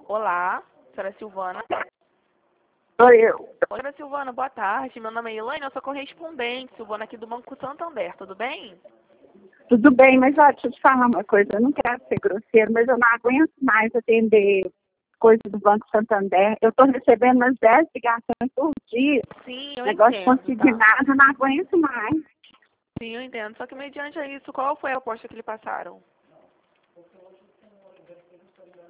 Olá, senhora Silvana. Sou eu. Oi, senhora Silvana, boa tarde. Meu nome é Elaine, eu sou correspondente, Silvana aqui do Banco Santander, tudo bem? Tudo bem, mas ó, deixa eu te falar uma coisa. Eu não quero ser grosseiro, mas eu não aguento mais atender coisa do Banco Santander. Eu estou recebendo umas 10 ligações por dia. Sim, eu Negócio de entendo, tá? consignado, eu não aguento mais. Sim, eu entendo. Só que mediante a isso, qual foi a proposta que lhe passaram?